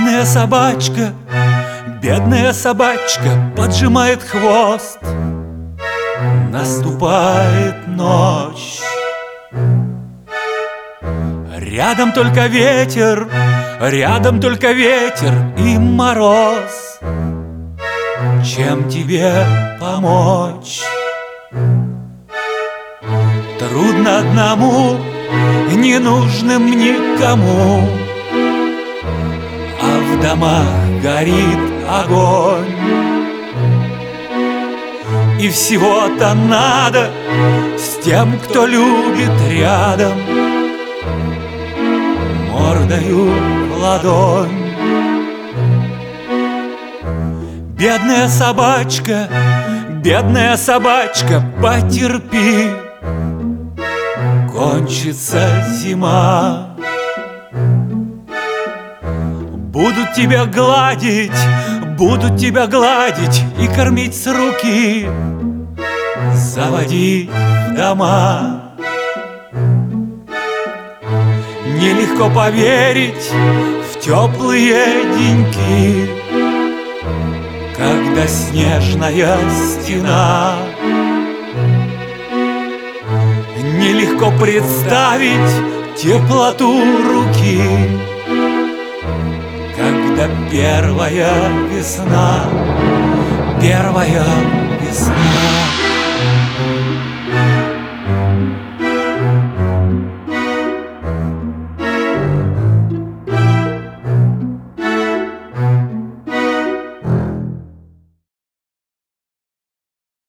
Бедная собачка, бедная собачка поджимает хвост. Наступает ночь. Рядом только ветер, рядом только ветер и мороз. Чем тебе помочь? Трудно одному, не нужным никому, а в домах горит огонь. И всего-то надо с тем, кто любит рядом, мордою в ладонь. Бедная собачка, потерпи, кончится зима. Будут тебя гладить и кормить с руки, заводи в дома. Нелегко поверить в теплые деньки, когда снежная стена. Нелегко представить теплоту руки, когда первая весна, первая